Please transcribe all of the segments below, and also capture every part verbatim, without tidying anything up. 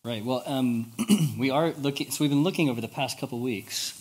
Right. Well, um, we are looking. So we've been looking over the past couple weeks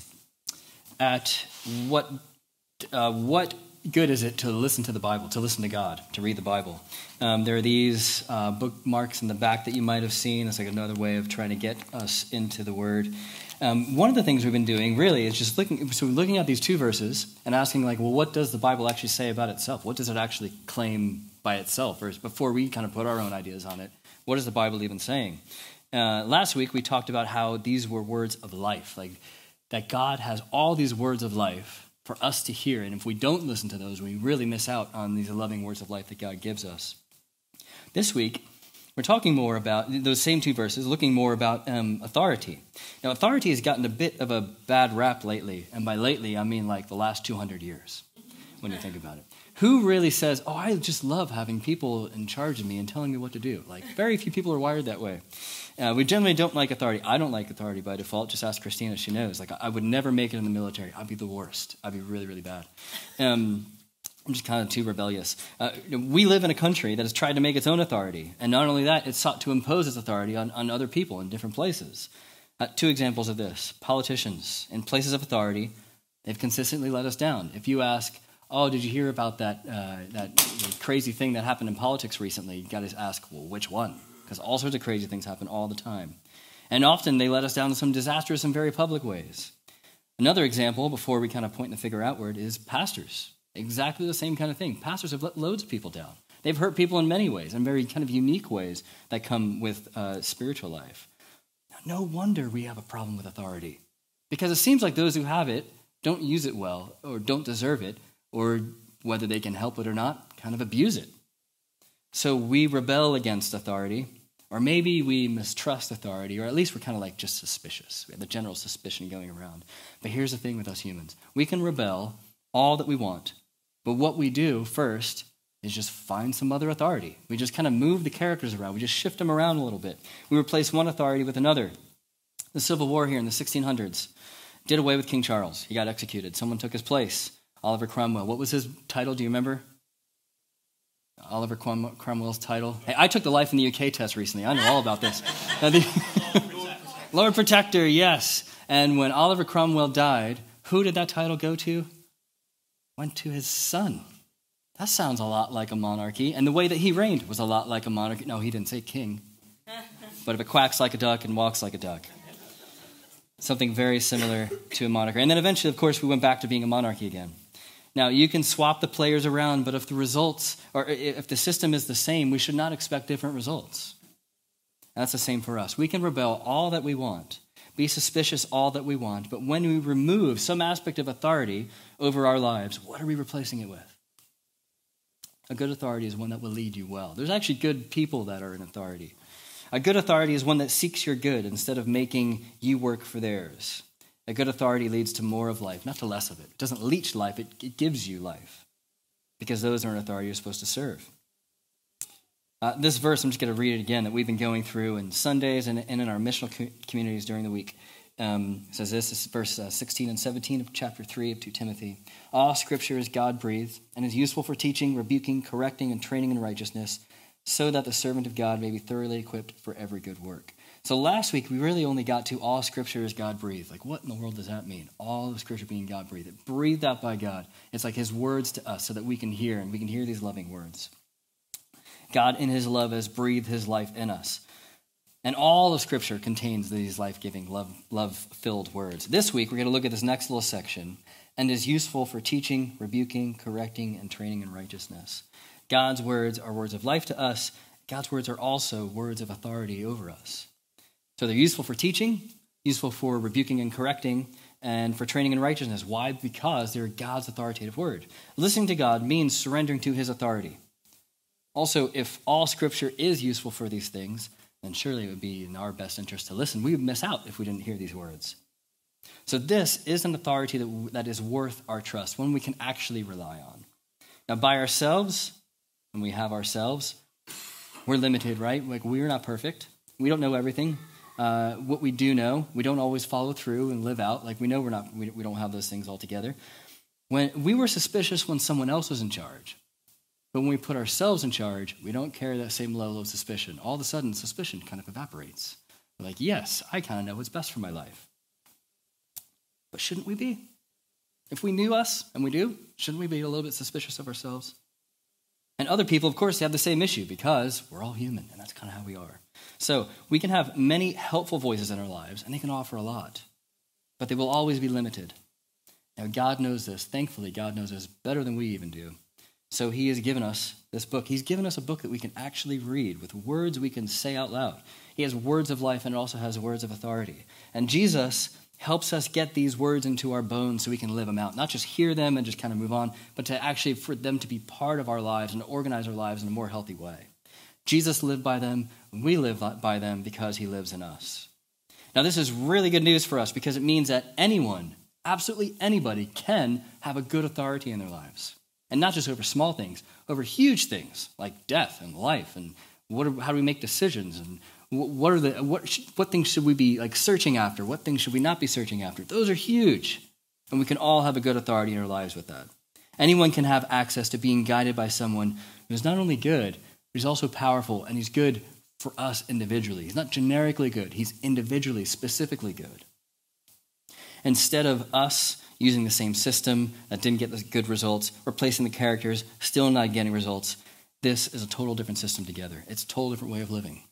at what uh, what good is it to listen to the Bible, to listen to God, to read the Bible. Um, there are these uh, bookmarks in the back that you might have seen. It's like another way of trying to get us into the Word. Um, one of the things we've been doing really is just looking. So we're looking at these two verses and asking, like, well, what does the Bible actually say about itself? What does it actually claim by itself? Or before we kind of put our own ideas on it, what is the Bible even saying? Uh, last week, we talked about how these were words of life, like that God has all these words of life for us to hear. And if we don't listen to those, we really miss out on these loving words of life that God gives us. This week, we're talking more about those same two verses, looking more about um, authority. Now, authority has gotten a bit of a bad rap lately. And by lately, I mean like the last two hundred years, when you think about it. Who really says, oh, I just love having people in charge of me and telling me what to do? Like, very few people are wired that way. Uh, we generally don't like authority. I don't like authority by default. Just ask Christina. She knows. Like, I would never make it in the military. I'd be the worst. I'd be really, really bad. Um, I'm just kind of too rebellious. Uh, we live in a country that has tried to make its own authority. And not only that, it's sought to impose its authority on, on other people in different places. Uh, two examples of this. Politicians in places of authority, they've consistently let us down. If you ask, oh, did you hear about that uh, that crazy thing that happened in politics recently? You got to ask, well, which one? Because all sorts of crazy things happen all the time. And often they let us down in some disastrous and very public ways. Another example, before we kind of point the finger outward, is pastors. Exactly the same kind of thing. Pastors have let loads of people down. They've hurt people in many ways, in very kind of unique ways that come with uh, spiritual life. Now, no wonder we have a problem with authority. Because it seems like those who have it don't use it well, or don't deserve it, or whether they can help it or not, kind of abuse it. So we rebel against authority, or maybe we mistrust authority, or at least we're kind of like just suspicious. We have the general suspicion going around. But here's the thing with us humans. We can rebel all that we want, but what we do first is just find some other authority. We just kind of move the characters around. We just shift them around a little bit. We replace one authority with another. The Civil War here in the sixteen hundreds did away with King Charles. He got executed. Someone took his place. Oliver Cromwell. What was his title? Do you remember? Oliver Crom- Cromwell's title. Hey, I took the Life in the U K test recently. I know all about this. Uh, the Lord Protector, yes. And when Oliver Cromwell died, who did that title go to? Went to his son. That sounds a lot like a monarchy. And the way that he reigned was a lot like a monarchy. No, he didn't say king. But if it quacks like a duck and walks like a duck. Something very similar to a monarchy. And then eventually, of course, we went back to being a monarchy again. Now, you can swap the players around, but if the results, or if the system is the same, we should not expect different results. That's the same for us. We can rebel all that we want, be suspicious all that we want, but when we remove some aspect of authority over our lives, what are we replacing it with? A good authority is one that will lead you well. There's actually good people that are in authority. A good authority is one that seeks your good instead of making you work for theirs. A good authority leads to more of life, not to less of it. It doesn't leech life, it, it gives you life. Because those are an authority you're supposed to serve. Uh, this verse, I'm just going to read it again, that we've been going through in Sundays and, and in our missional co- communities during the week. Um, it says this, this is verse uh, sixteen and seventeen of chapter three of Second Timothy. All scripture is God-breathed and is useful for teaching, rebuking, correcting, and training in righteousness, so that the servant of God may be thoroughly equipped for every good work. So last week, we really only got to all scripture is God-breathed. Like, what in the world does that mean? All of scripture being God-breathed. It breathed out by God. It's like his words to us so that we can hear, and we can hear these loving words. God, in his love, has breathed his life in us. And all of scripture contains these life-giving, love, love-filled words. This week, we're going to look at this next little section, and is useful for teaching, rebuking, correcting, and training in righteousness. God's words are words of life to us. God's words are also words of authority over us. So they're useful for teaching, useful for rebuking and correcting, and for training in righteousness. Why? Because they're God's authoritative word. Listening to God means surrendering to his authority. Also, if all scripture is useful for these things, then surely it would be in our best interest to listen. We would miss out if we didn't hear these words. So this is an authority that, that is worth our trust, one we can actually rely on. Now, by ourselves, when we have ourselves, we're limited, right? Like, we're not perfect. We don't know everything. Uh, what we do know, we don't always follow through and live out. Like, we know we're not, we, we don't have those things all together. When we were suspicious when someone else was in charge, but when we put ourselves in charge, we don't carry that same level of suspicion. All of a sudden, suspicion kind of evaporates. We're like, yes, I kind of know what's best for my life. But shouldn't we be? If we knew us, and we do, shouldn't we be a little bit suspicious of ourselves? And other people, of course, they have the same issue because we're all human, and that's kind of how we are. So we can have many helpful voices in our lives, and they can offer a lot, but they will always be limited. Now, God knows this. Thankfully, God knows this better than we even do. So he has given us this book. He's given us a book that we can actually read with words we can say out loud. He has words of life, and it also has words of authority. And Jesus helps us get these words into our bones so we can live them out. Not just hear them and just kind of move on, but to actually for them to be part of our lives and to organize our lives in a more healthy way. Jesus lived by them. We live by them because he lives in us. Now, this is really good news for us because it means that anyone, absolutely anybody, can have a good authority in their lives. And not just over small things, over huge things like death and life and what are, how do we make decisions and what are the what what things should we be like searching after? What things should we not be searching after? Those are huge, and we can all have a good authority in our lives with that. Anyone can have access to being guided by someone who's not only good, but he's also powerful, and he's good for us individually. He's not generically good; he's individually, specifically good. Instead of us using the same system that didn't get the good results, replacing the characters, still not getting results, this is a total different system together. It's a total different way of living.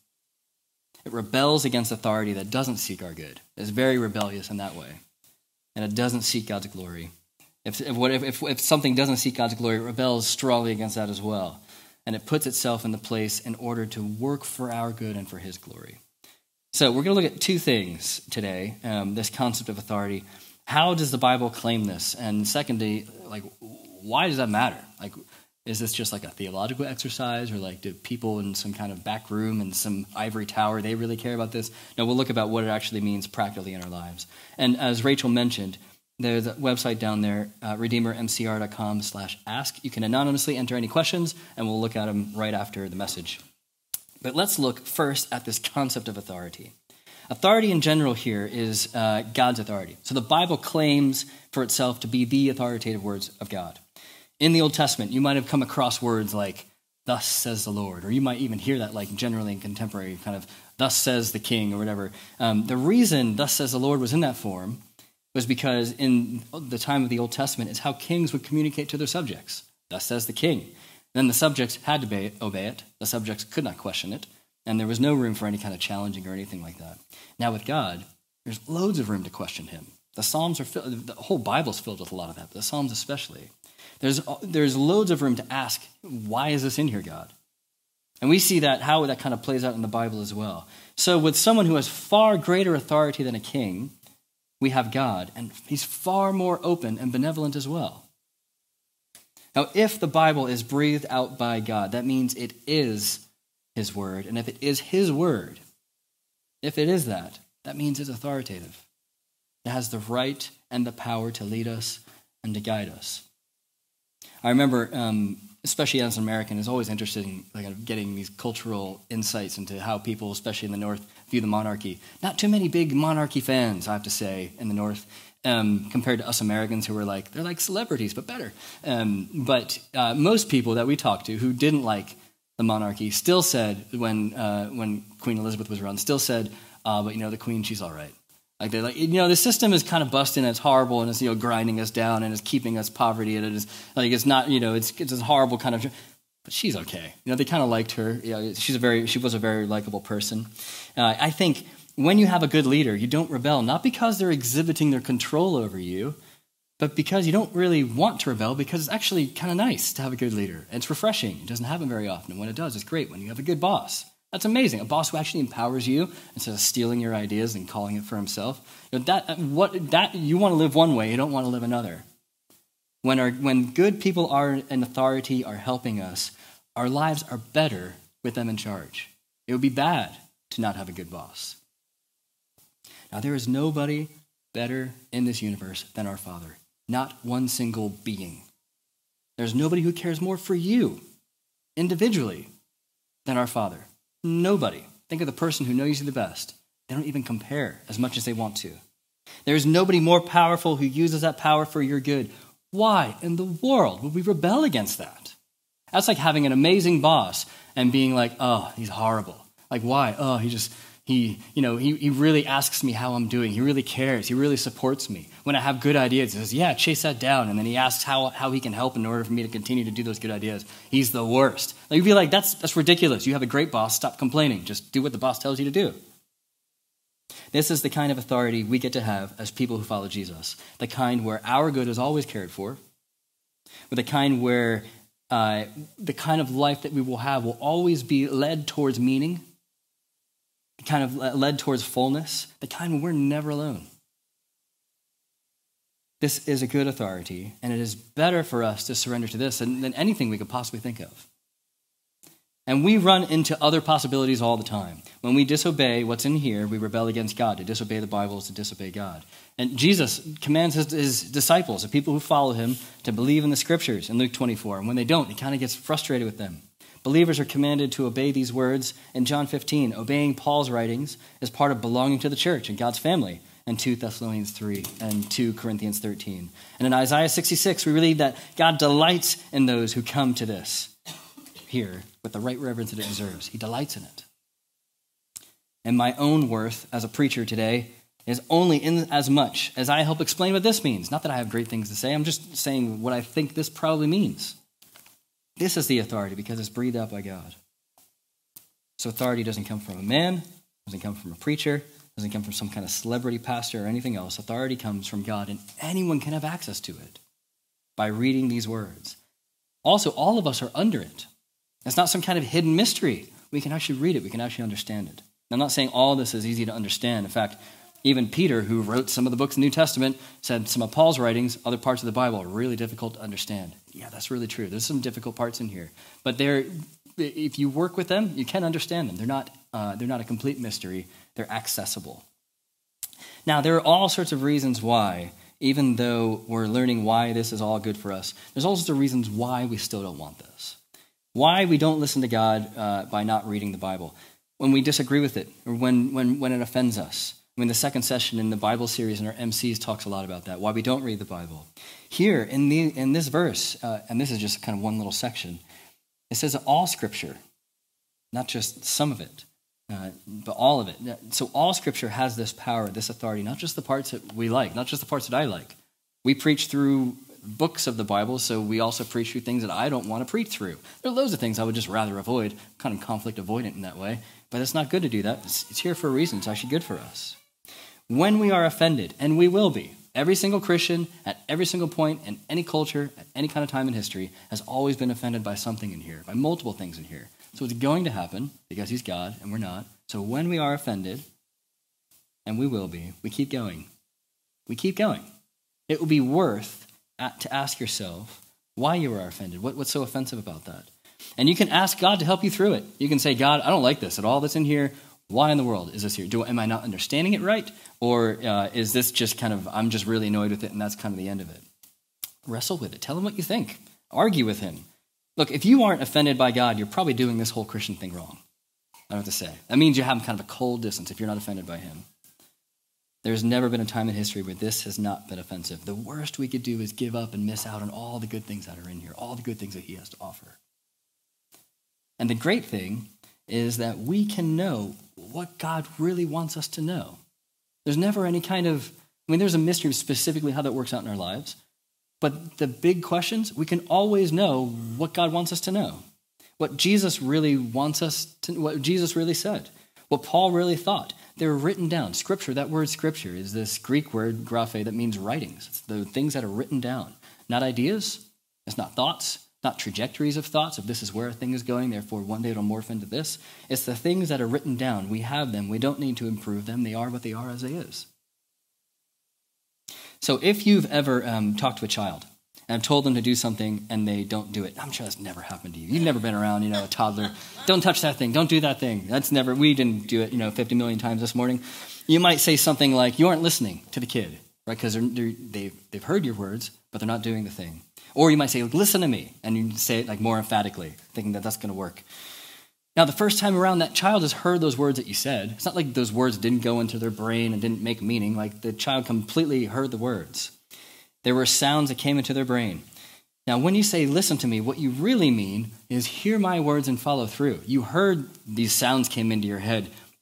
It rebels against authority that doesn't seek our good. It's very rebellious in that way. And it doesn't seek God's glory. If, if, if, if something doesn't seek God's glory, it rebels strongly against that as well. And it puts itself in the place in order to work for our good and for his glory. So we're going to look at two things today, um, this concept of authority. How does the Bible claim this? And secondly, like, why does that matter? Like, is this just like a theological exercise, or like do people in some kind of back room in some ivory tower, they really care about this? No, we'll look about what it actually means practically in our lives. And as Rachel mentioned, there's a website down there, uh, redeemermcr.com slash ask. You can anonymously enter any questions, and we'll look at them right after the message. But let's look first at this concept of authority. Authority in general here is uh, God's authority. So the Bible claims for itself to be the authoritative words of God. In the Old Testament, you might have come across words like, thus says the Lord, or you might even hear that like generally in contemporary kind of, thus says the king or whatever. Um, the reason thus says the Lord was in that form was because in the time of the Old Testament, it's how kings would communicate to their subjects. Thus says the king. Then the subjects had to obey it. The subjects could not question it. And there was no room for any kind of challenging or anything like that. Now with God, there's loads of room to question him. The Psalms are filled, the whole Bible's filled with a lot of that, but the Psalms especially. There's, there's loads of room to ask, why is this in here, God? And we see that, how that kind of plays out in the Bible as well. So with someone who has far greater authority than a king, we have God, and he's far more open and benevolent as well. Now, if the Bible is breathed out by God, that means it is his word. And if it is his word, if it is that, that means it's authoritative. It has the right and the power to lead us and to guide us. I remember, um, especially as an American, is always interested in like, getting these cultural insights into how people, especially in the North, view the monarchy. Not too many big monarchy fans, I have to say, in the North, um, compared to us Americans who were like, they're like celebrities, but better. Um, but uh, most people that we talked to who didn't like the monarchy still said, when uh, when Queen Elizabeth was around, still said, uh, but you know, the Queen, she's all right. Like they're like, you know, the system is kind of busting and it's horrible and it's, you know, grinding us down and it's keeping us poverty and it is like it's not, you know, it's it's a horrible kind of, but she's okay. You know, they kind of liked her. You know, she's a very she was a very likable person. Uh, I think when you have a good leader, you don't rebel, not because they're exhibiting their control over you, but because you don't really want to rebel, because it's actually kind of nice to have a good leader. And it's refreshing. It doesn't happen very often. And when it does, it's great when you have a good boss. That's amazing. A boss who actually empowers you instead of stealing your ideas and calling it for himself. You know, that what that you want to live one way, you don't want to live another. When our when good people are in authority are helping us, our lives are better with them in charge. It would be bad to not have a good boss. Now there is nobody better in this universe than our Father. Not one single being. There's nobody who cares more for you individually than our Father. Nobody. Think of the person who knows you the best. They don't even compare as much as they want to. There's nobody more powerful who uses that power for your good. Why in the world would we rebel against that? That's like having an amazing boss and being like, oh, he's horrible. Like, why? Oh, he just, He, you know, he, he really asks me how I'm doing. He really cares. He really supports me. When I have good ideas, he says, yeah, chase that down. And then he asks how, how he can help in order for me to continue to do those good ideas. He's the worst. Like, you'd be like, that's, that's ridiculous. You have a great boss. Stop complaining. Just do what the boss tells you to do. This is the kind of authority we get to have as people who follow Jesus. The kind where our good is always cared for. With the kind where uh, the kind of life that we will have will always be led towards meaning. Kind of led towards fullness, the kind where we're never alone. This is a good authority, and it is better for us to surrender to this than, than anything we could possibly think of. And we run into other possibilities all the time. When we disobey what's in here, we rebel against God. To disobey the Bible is to disobey God. And Jesus commands his, his disciples, the people who follow him, to believe in the scriptures in Luke twenty-four. And when they don't, he kind of gets frustrated with them. Believers are commanded to obey these words. In John fifteen, obeying Paul's writings is part of belonging to the church and God's family, in two Thessalonians three and two Corinthians thirteen. And in Isaiah sixty-six, we read that God delights in those who come to this here with the right reverence that it deserves. He delights in it. And my own worth as a preacher today is only in as much as I help explain what this means. Not that I have great things to say. I'm just saying what I think this probably means. This is the authority because it's breathed out by God. So authority doesn't come from a man, doesn't come from a preacher, doesn't come from some kind of celebrity pastor or anything else. Authority comes from God, and anyone can have access to it by reading these words. Also, all of us are under it. It's not some kind of hidden mystery. We can actually read it. We can actually understand it. I'm not saying all this is easy to understand. In fact, even Peter, who wrote some of the books in the New Testament, said some of Paul's writings, other parts of the Bible, are really difficult to understand. Yeah, that's really true. There's some difficult parts in here. But they're, if you work with them, you can understand them. They're not, uh, they're not a complete mystery. They're accessible. Now, there are all sorts of reasons why, even though we're learning why this is all good for us, there's all sorts of reasons why we still don't want this. Why we don't listen to God uh, by not reading the Bible. When we disagree with it, or when, when, when it offends us. I mean, the second session in the Bible series in our M Cs talks a lot about that, why we don't read the Bible. Here, in the in this verse, uh, and this is just kind of one little section, it says all Scripture, not just some of it, uh, but all of it. So all Scripture has this power, this authority, not just the parts that we like, not just the parts that I like. We preach through books of the Bible, so we also preach through things that I don't want to preach through. There are loads of things I would just rather avoid, kind of conflict avoidant in that way, but it's not good to do that. It's, it's here for a reason. It's actually good for us. When we are offended, and we will be, every single Christian at every single point in any culture, at any kind of time in history, has always been offended by something in here, by multiple things in here. So it's going to happen because he's God and we're not. So when we are offended, and we will be, we keep going. We keep going. It will be worth to ask yourself why you are offended. What, what's so offensive about that? And you can ask God to help you through it. You can say, God, I don't like this at all that's in here. Why in the world is this here? Do, am I not understanding it right? Or uh, is this just kind of, I'm just really annoyed with it and that's kind of the end of it? Wrestle with it. Tell him what you think. Argue with him. Look, if you aren't offended by God, you're probably doing this whole Christian thing wrong. I don't have to say. That means you have kind of a cold distance if you're not offended by him. There's never been a time in history where this has not been offensive. The worst we could do is give up and miss out on all the good things that are in here, all the good things that he has to offer. And the great thing is that we can know what God really wants us to know. There's never any kind of, I mean, there's a mystery of specifically how that works out in our lives. But the big questions, we can always know what God wants us to know. What Jesus really wants us to, what Jesus really said. What Paul really thought. They're written down. Scripture, that word scripture is this Greek word graphe that means writings. It's the things that are written down. Not ideas. It's not thoughts. Not trajectories of thoughts, if this is where a thing is going, therefore one day it'll morph into this. It's the things that are written down. We have them. We don't need to improve them. They are what they are as they is. So if you've ever um, talked to a child and told them to do something and they don't do it, I'm sure that's never happened to you. You've never been around, you know, a toddler. Don't touch that thing. Don't do that thing. That's never, we didn't do it, you know, fifty million times this morning. You might say something like, you aren't listening to the kid, right? Because they're, they're, they've, they've heard your words, but they're not doing the thing. Or you might say, listen to me, and you say it like more emphatically, thinking that that's going to work. Now, the first time around, that child has heard those words that you said. It's not like those words didn't go into their brain and didn't make meaning. Like the child completely heard the words. There were sounds that came into their brain. Now, when you say, listen to me, what you really mean is hear my words and follow through. You heard these sounds came into your head.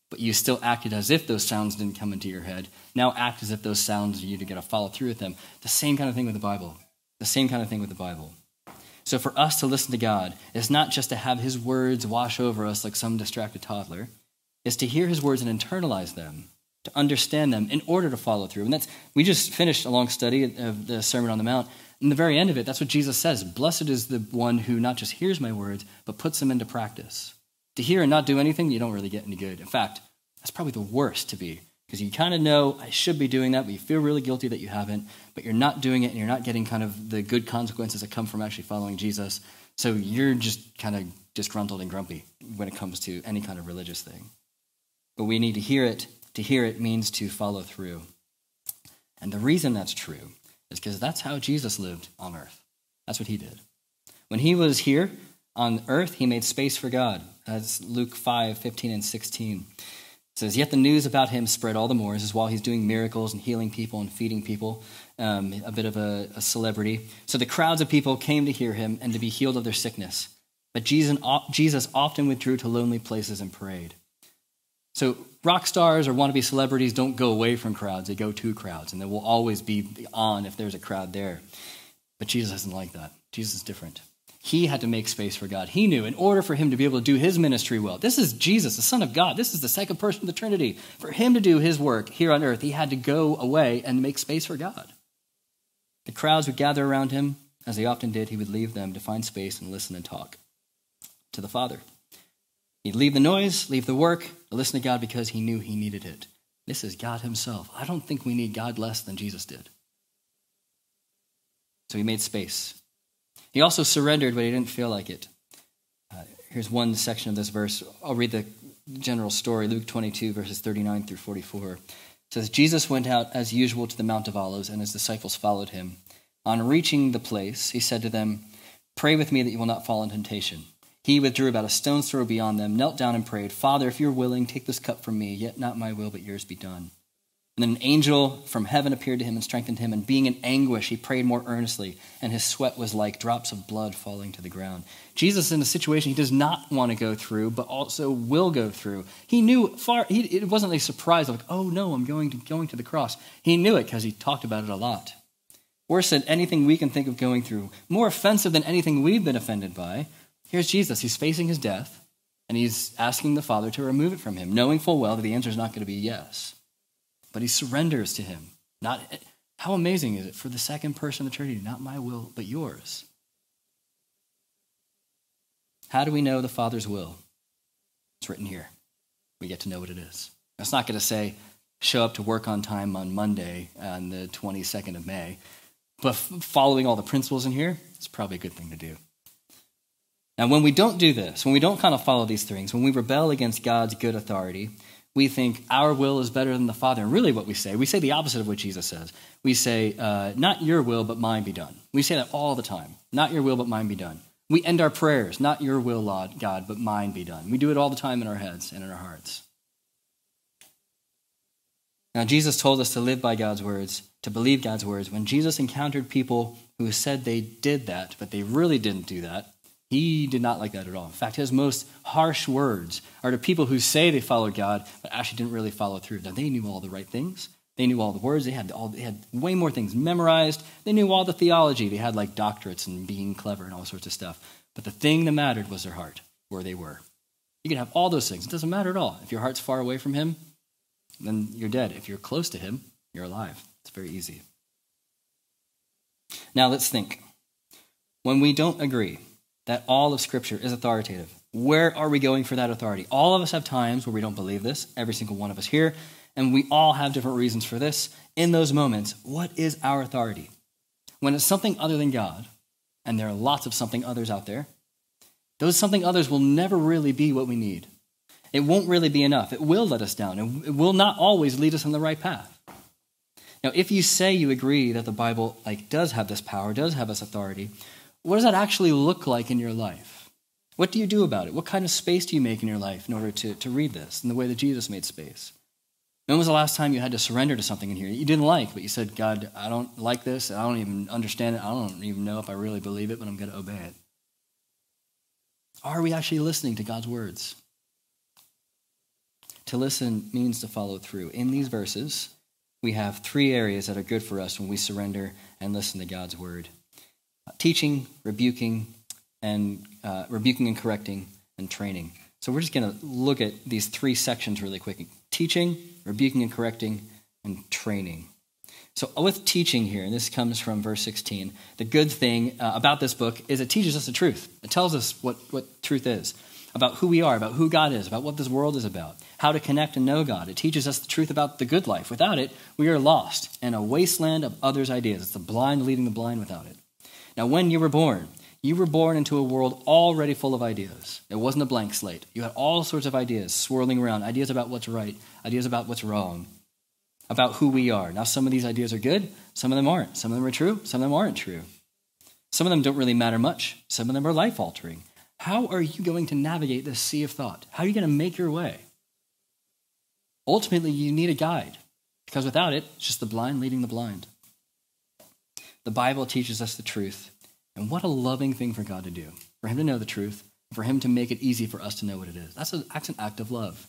but you still acted as if those sounds didn't come into your head. Now act as if those sounds, you got to follow through with them. The same kind of thing with the Bible. The same kind of thing with the Bible. So for us to listen to God is not just to have his words wash over us like some distracted toddler. It's to hear his words and internalize them, to understand them in order to follow through. And that's, we just finished a long study of the Sermon on the Mount. In the very end of it, that's what Jesus says. Blessed is the one who not just hears my words, but puts them into practice. To hear and not do anything, you don't really get any good. In fact, that's probably the worst to be, because you kind of know I should be doing that, but you feel really guilty that you haven't, but you're not doing it, and you're not getting kind of the good consequences that come from actually following Jesus. So you're just kind of disgruntled and grumpy when it comes to any kind of religious thing. But we need to hear it. To hear it means to follow through. And the reason that's true is because that's how Jesus lived on earth. That's what he did. When he was here on earth, he made space for God. That's Luke five, fifteen and sixteen. It says, yet the news about him spread all the more. This is while he's doing miracles and healing people and feeding people, um, a bit of a, a celebrity. So the crowds of people came to hear him and to be healed of their sickness. But Jesus, Jesus often withdrew to lonely places and prayed. So rock stars or wannabe celebrities don't go away from crowds. They go to crowds, and they will always be on if there's a crowd there. But Jesus isn't like that. Jesus is different. He had to make space for God. He knew in order for him to be able to do his ministry well, this is Jesus, the Son of God. This is the second person of the Trinity. For him to do his work here on earth, he had to go away and make space for God. The crowds would gather around him. As they often did, he would leave them to find space and listen and talk to the Father. He'd leave the noise, leave the work, listen to God because he knew he needed it. This is God himself. I don't think we need God less than Jesus did. So he made space. He also surrendered, but he didn't feel like it. Uh, here's one section of this verse. I'll read the general story. Luke twenty-two, verses thirty-nine through forty-four. It says, Jesus went out as usual to the Mount of Olives, and his disciples followed him. On reaching the place, he said to them, pray with me that you will not fall in temptation. He withdrew about a stone's throw beyond them, knelt down and prayed, Father, if you're willing, take this cup from me, yet not my will, but yours be done. And then an angel from heaven appeared to him and strengthened him, and being in anguish, he prayed more earnestly, and his sweat was like drops of blood falling to the ground. Jesus is in a situation he does not want to go through, but also will go through. He knew far, he, it wasn't a surprise like, oh no, I'm going to, going to the cross. He knew it because he talked about it a lot. Worse than anything we can think of going through, more offensive than anything we've been offended by. Here's Jesus. He's facing his death, and he's asking the Father to remove it from him, knowing full well that the answer is not going to be yes. But he surrenders to him. Not how amazing is it for the second person of the Trinity, not my will, but yours. How do we know the Father's will? It's written here. We get to know what it is. It's not going to say, show up to work on time on Monday on the twenty-second of May, but following all the principles in here, it's probably a good thing to do. Now, when we don't do this, when we don't kind of follow these things, when we rebel against God's good authority, we think our will is better than the Father. And really what we say, we say the opposite of what Jesus says. We say, uh, not your will, but mine be done. We say that all the time. Not your will, but mine be done. We end our prayers, not your will, Lord God, but mine be done. We do it all the time in our heads and in our hearts. Now, Jesus told us to live by God's words, to believe God's words. When Jesus encountered people who said they did that, but they really didn't do that, he did not like that at all. In fact, his most harsh words are to people who say they followed God, but actually didn't really follow through. Now, they knew all the right things. They knew all the words. They had all. They had way more things memorized. They knew all the theology. They had like doctorates and being clever and all sorts of stuff. But the thing that mattered was their heart, where they were. You can have all those things. It doesn't matter at all. If your heart's far away from him, then you're dead. If you're close to him, you're alive. It's very easy. Now, let's think. When we don't agree that all of Scripture is authoritative, where are we going for that authority? All of us have times where we don't believe this, every single one of us here, and we all have different reasons for this. In those moments, what is our authority? When it's something other than God, and there are lots of something others out there, those something others will never really be what we need. It won't really be enough. It will let us down. It will not always lead us on the right path. Now, if you say you agree that the Bible like does have this power, does have this authority, what does that actually look like in your life? What do you do about it? What kind of space do you make in your life in order to, to read this in the way that Jesus made space? When was the last time you had to surrender to something in here you didn't like, but you said, God, I don't like this. I don't even understand it. I don't even know if I really believe it, but I'm going to obey it. Are we actually listening to God's words? To listen means to follow through. In these verses, we have three areas that are good for us when we surrender and listen to God's word. Uh, teaching, rebuking, and uh, rebuking and correcting, and training. So we're just going to look at these three sections really quick. Teaching, rebuking and correcting, and training. So with teaching here, and this comes from verse sixteen, the good thing uh, about this book is it teaches us the truth. It tells us what, what truth is, about who we are, about who God is, about what this world is about, how to connect and know God. It teaches us the truth about the good life. Without it, we are lost in a wasteland of others' ideas. It's the blind leading the blind without it. Now, when you were born, you were born into a world already full of ideas. It wasn't a blank slate. You had all sorts of ideas swirling around, ideas about what's right, ideas about what's wrong, about who we are. Now, some of these ideas are good. Some of them aren't. Some of them are true. Some of them aren't true. Some of them don't really matter much. Some of them are life-altering. How are you going to navigate this sea of thought? How are you going to make your way? Ultimately, you need a guide, because without it, it's just the blind leading the blind. The Bible teaches us the truth, and what a loving thing for God to do, for him to know the truth, for him to make it easy for us to know what it is. That's an, that's an act of love.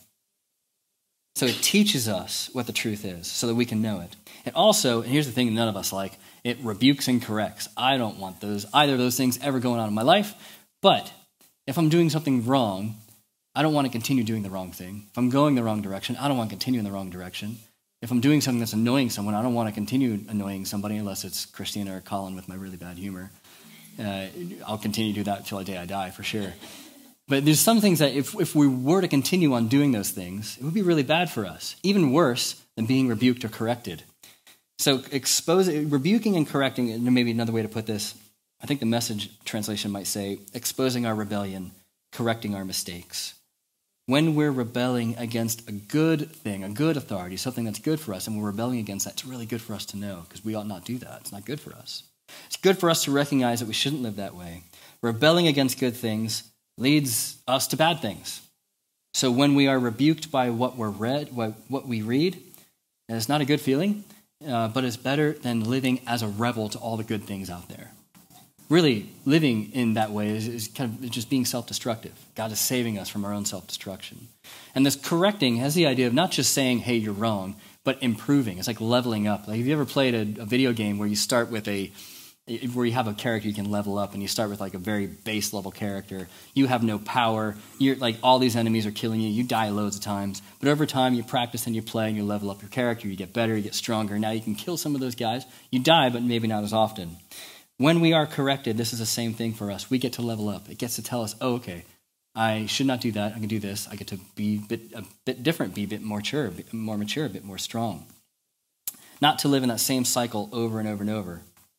So it teaches us what the truth is so that we can know it. It also, and here's the thing none of us like, it rebukes and corrects. I don't want those either of those things ever going on in my life, but if I'm doing something wrong, I don't want to continue doing the wrong thing. If I'm going the wrong direction, I don't want to continue in the wrong direction. If I'm doing something that's annoying someone, I don't want to continue annoying somebody unless it's Christina or Colin with my really bad humor. Uh, I'll continue to do that until the day I die, for sure. But there's some things that if, if we were to continue on doing those things, it would be really bad for us, even worse than being rebuked or corrected. So expose, rebuking and correcting, and maybe another way to put this, I think the Message translation might say, exposing our rebellion, correcting our mistakes. When we're rebelling against a good thing, a good authority, something that's good for us, and we're rebelling against that, it's really good for us to know, because we ought not do that. It's not good for us. It's good for us to recognize that we shouldn't live that way. Rebelling against good things leads us to bad things. So when we are rebuked by what we're read, what we read, and it's not a good feeling, uh, but it's better than living as a rebel to all the good things out there. Really, living in that way is, is kind of just being self-destructive. God is saving us from our own self-destruction. And this correcting has the idea of not just saying, hey, you're wrong, but improving. It's like leveling up. Like, have you ever played a, a video game where you start with a where you have a character you can level up, and you start with like a very base level character. You have no power. You're like, all these enemies are killing you. You die loads of times. But over time, you practice and you play and you level up your character. You get better, you get stronger. Now you can kill some of those guys. You die, but maybe not as often. When we are corrected, this is the same thing for us. We get to level up. It gets to tell us, oh, okay, I should not do that. I can do this. I get to be a bit, a bit different, be a bit more mature, a bit more mature, a bit more strong. Not to live in that same cycle over and over and over.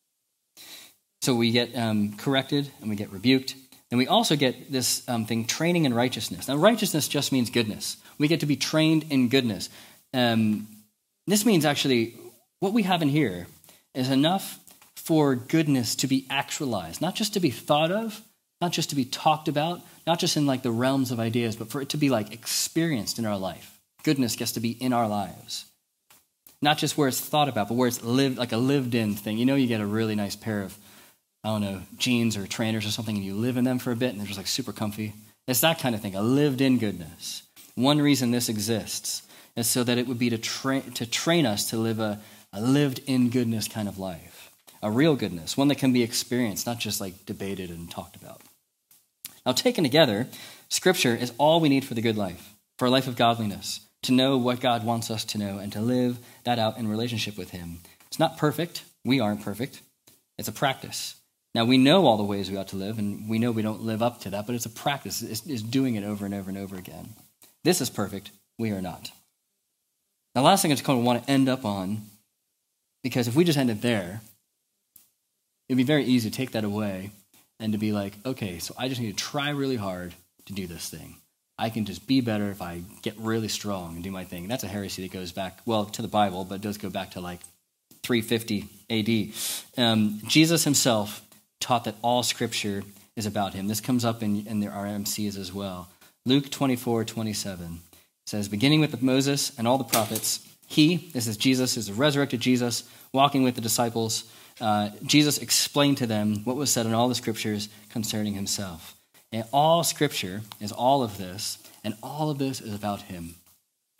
So we get um, corrected and we get rebuked. And we also get this um, thing, training in righteousness. Now, righteousness just means goodness. We get to be trained in goodness. Um, this means actually what we have in here is enough for goodness to be actualized, not just to be thought of, not just to be talked about, not just in like the realms of ideas, but for it to be like experienced in our life. Goodness gets to be in our lives. Not just where it's thought about, but where it's lived, like a lived-in thing. You know, you get a really nice pair of, I don't know, jeans or trainers or something, and you live in them for a bit, and they're just like super comfy. It's that kind of thing, a lived-in goodness. One reason this exists is so that it would be to, tra- to train us to live a, a lived-in goodness kind of life, a real goodness, one that can be experienced, not just like debated and talked about. Now, taken together, Scripture is all we need for the good life, for a life of godliness, to know what God wants us to know and to live that out in relationship with him. It's not perfect. We aren't perfect. It's a practice. Now, we know all the ways we ought to live, and we know we don't live up to that, but it's a practice. It's, it's doing it over and over and over again. This is perfect. We are not. Now, the last thing I just kind of want to end up on, because if we just ended there, it'd be very easy to take that away and to be like, okay, so I just need to try really hard to do this thing. I can just be better if I get really strong and do my thing. And that's a heresy that goes back, well, to the Bible, but it does go back to like three fifty A D. Um, Jesus himself taught that all Scripture is about him. This comes up in, in our M Cs as well. Luke twenty-four twenty-seven says, beginning with Moses and all the prophets, he, this is Jesus, is the resurrected Jesus, walking with the disciples. Uh, Jesus explained to them what was said in all the Scriptures concerning himself. And all Scripture is all of this, and all of this is about him.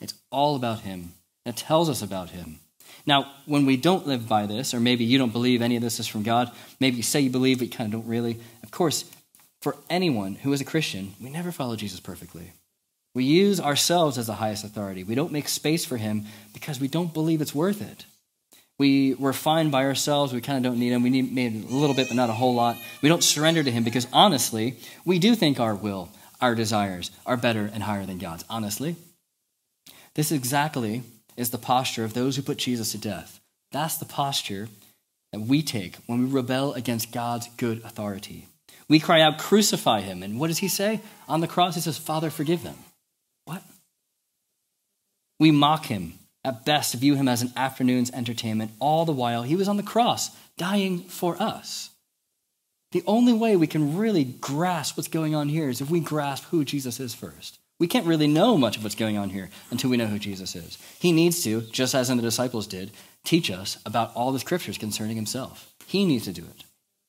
It's all about him. It tells us about him. Now, when we don't live by this, or maybe you don't believe any of this is from God, maybe you say you believe, but you kind of don't really. Of course, for anyone who is a Christian, we never follow Jesus perfectly. We use ourselves as the highest authority. We don't make space for him because we don't believe it's worth it. We, we're fine by ourselves. We kind of don't need him. We need maybe a little bit, but not a whole lot. We don't surrender to him because, honestly, we do think our will, our desires, are better and higher than God's, honestly. This exactly is the posture of those who put Jesus to death. That's the posture that we take when we rebel against God's good authority. We cry out, crucify him. And what does he say? On the cross, he says, Father, forgive them. What? We mock him, at best view him as an afternoon's entertainment, all the while he was on the cross, dying for us. The only way we can really grasp what's going on here is if we grasp who Jesus is first. We can't really know much of what's going on here until we know who Jesus is. He needs to, just as the disciples did, teach us about all the scriptures concerning himself. He needs to do it.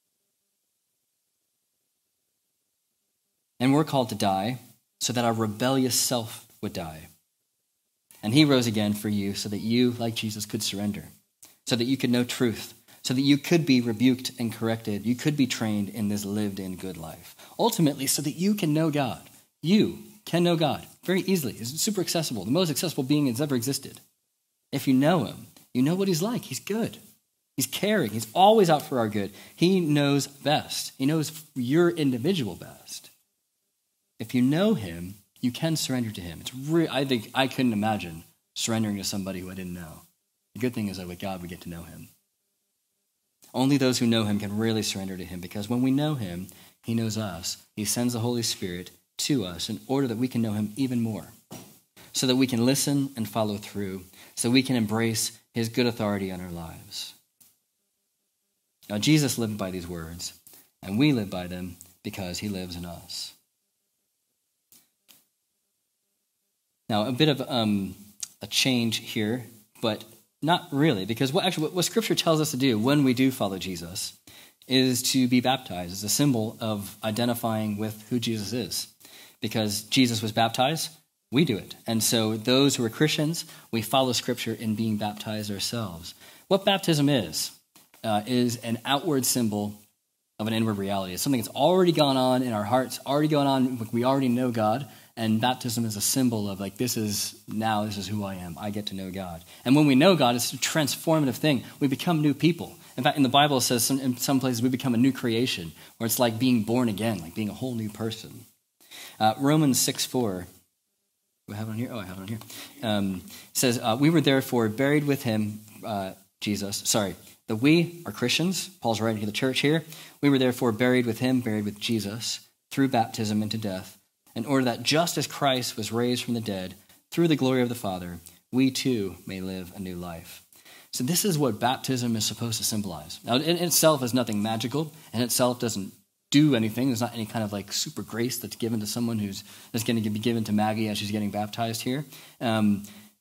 And we're called to die so that our rebellious self would die. And he rose again for you so that you, like Jesus, could surrender, so that you could know truth, so that you could be rebuked and corrected. You could be trained in this lived-in good life. Ultimately, so that you can know God. You can know God very easily. It's super accessible, the most accessible being that's ever existed. If you know him, you know what he's like. He's good. He's caring. He's always out for our good. He knows best. He knows your individual best. If you know him, you can surrender to him. It's re- I think I couldn't imagine surrendering to somebody who I didn't know. The good thing is that with God, we get to know him. Only those who know him can really surrender to him, because when we know him, he knows us. He sends the Holy Spirit to us in order that we can know him even more, so that we can listen and follow through, so we can embrace his good authority on our lives. Now, Jesus lived by these words, and we live by them because he lives in us. Now, a bit of um, a change here, but not really, because what actually what, what Scripture tells us to do when we do follow Jesus is to be baptized as a symbol of identifying with who Jesus is. Because Jesus was baptized, we do it. And so those who are Christians, we follow Scripture in being baptized ourselves. What baptism is, uh, is an outward symbol of an inward reality. It's something that's already gone on in our hearts, already gone on, we already know God. And baptism is a symbol of like, this is now, this is who I am. I get to know God. And when we know God, it's a transformative thing. We become new people. In fact, in the Bible, it says some, in some places we become a new creation, where it's like being born again, like being a whole new person. Uh, Romans six four, do I have it on here? Oh, I have it on here. Um, says, uh, we were therefore buried with him, uh, Jesus, sorry, the we are Christians. Paul's writing to the church here. We were therefore buried with him, buried with Jesus, through baptism into death, in order that just as Christ was raised from the dead through the glory of the Father, we too may live a new life. So this is what baptism is supposed to symbolize. Now, in itself is nothing magical, and itself doesn't do anything. There's not any kind of like super grace that's given to someone who's that's going to be given to Maggie as she's getting baptized here. Um,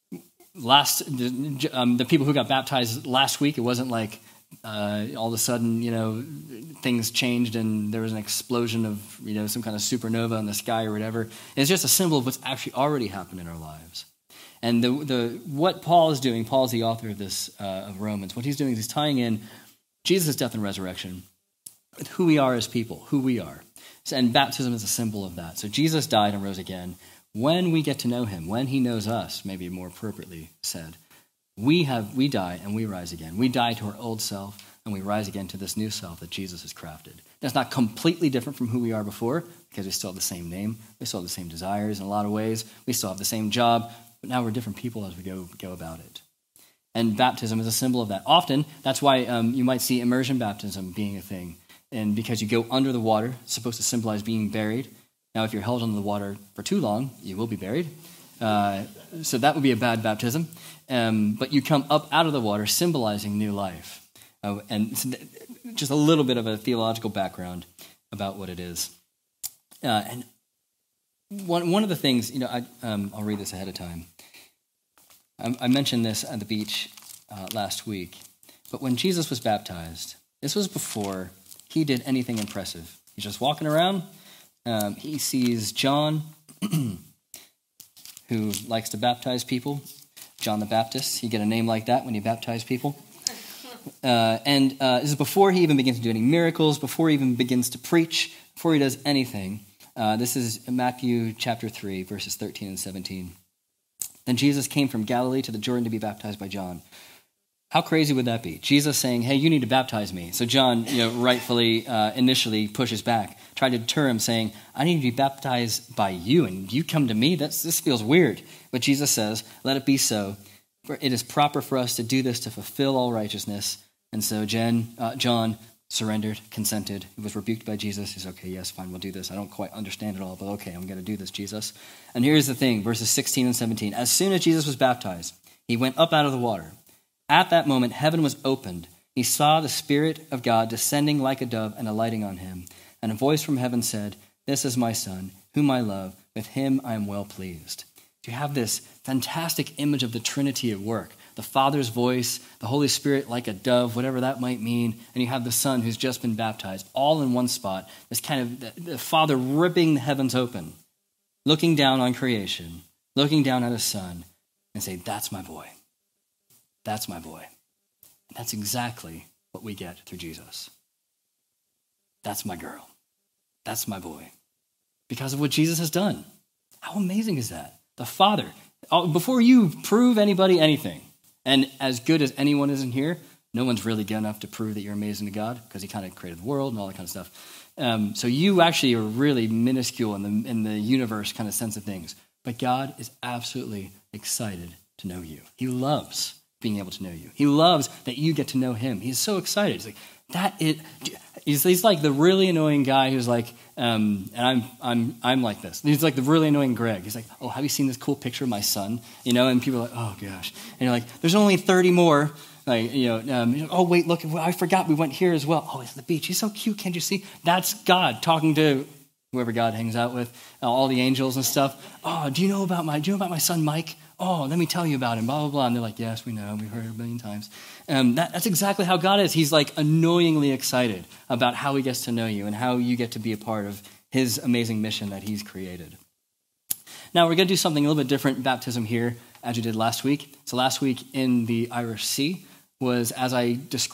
last, the, um, the people who got baptized last week, it wasn't like Uh, all of a sudden, you know, things changed and there was an explosion of, you know, some kind of supernova in the sky or whatever. It's just a symbol of what's actually already happened in our lives. And the the what Paul is doing, Paul is the author of this, uh, of Romans, what he's doing is he's tying in Jesus' death and resurrection with who we are as people, who we are. So, and baptism is a symbol of that. So Jesus died and rose again. When we get to know him, when he knows us, maybe more appropriately said, We have we die and we rise again. We die to our old self and we rise again to this new self that Jesus has crafted. That's not completely different from who we are before, because we still have the same name. We still have the same desires in a lot of ways. We still have the same job, but now we're different people as we go go about it. And baptism is a symbol of that. Often, that's why um, you might see immersion baptism being a thing. And because you go under the water, it's supposed to symbolize being buried. Now, if you're held under the water for too long, you will be buried. Uh, so that would be a bad baptism. Um, but you come up out of the water, symbolizing new life. Uh, and just a little bit of a theological background about what it is. Uh, and one one of the things, you know, I, um, I'll read this ahead of time. I, I mentioned this at the beach uh, last week. But when Jesus was baptized, this was before he did anything impressive. He's just walking around. Um, he sees John. who likes to baptize people, John the Baptist. You get a name like that when you baptize people. Uh, and uh, this is before he even begins to do any miracles, before he even begins to preach, before he does anything. Uh, this is Matthew chapter three, verses thirteen and seventeen. Then Jesus came from Galilee to the Jordan to be baptized by John. How crazy would that be? Jesus saying, hey, you need to baptize me. So John, you know, rightfully uh, initially pushes back, tried to deter him, saying, I need to be baptized by you, and you come to me? That's, this feels weird. But Jesus says, let it be so. For it is proper for us to do this to fulfill all righteousness. And so Jen, uh, John surrendered, consented. He was rebuked by Jesus. He's okay, yes, fine, we'll do this. I don't quite understand it all, but okay, I'm going to do this, Jesus. And here's the thing, verses sixteen and seventeen. As soon as Jesus was baptized, he went up out of the water. At that moment, heaven was opened. He saw the Spirit of God descending like a dove and alighting on him. And a voice from heaven said, this is my Son, whom I love. With him I am well pleased. You have this fantastic image of the Trinity at work. The Father's voice, the Holy Spirit like a dove, whatever that might mean. And you have the Son who's just been baptized, all in one spot. This kind of, the, the Father ripping the heavens open, looking down on creation, looking down at his Son, and say, that's my boy. That's my boy. And that's exactly what we get through Jesus. That's my girl. That's my boy. Because of what Jesus has done. How amazing is that? The Father, before you prove anybody anything, and as good as anyone is in here, no one's really good enough to prove that you're amazing to God because he kind of created the world and all that kind of stuff. Um, so you actually are really minuscule in the, in the universe kind of sense of things. But God is absolutely excited to know you. He loves being able to know you. He loves that you get to know him. He's so excited. He's like, that it, he's, he's like the really annoying guy who's like, um, and I'm I'm I'm like this. He's like the really annoying Greg. He's like, oh, have you seen this cool picture of my son? You know, and people are like, oh gosh. And you're like, there's only thirty more. Like, you know, um, oh wait, look, I forgot we went here as well. Oh, it's the beach. He's so cute. Can't you see? That's God talking to whoever God hangs out with, uh, all the angels and stuff. Oh, do you know about my do you know about my son Mike? Oh, let me tell you about him, blah, blah, blah. And they're like, yes, we know. We've heard it a billion times. Um, that, that's exactly how God is. He's like annoyingly excited about how he gets to know you and how you get to be a part of his amazing mission that he's created. Now, we're going to do something a little bit different in baptism here as we did last week. So last week in the Irish Sea was, as I described,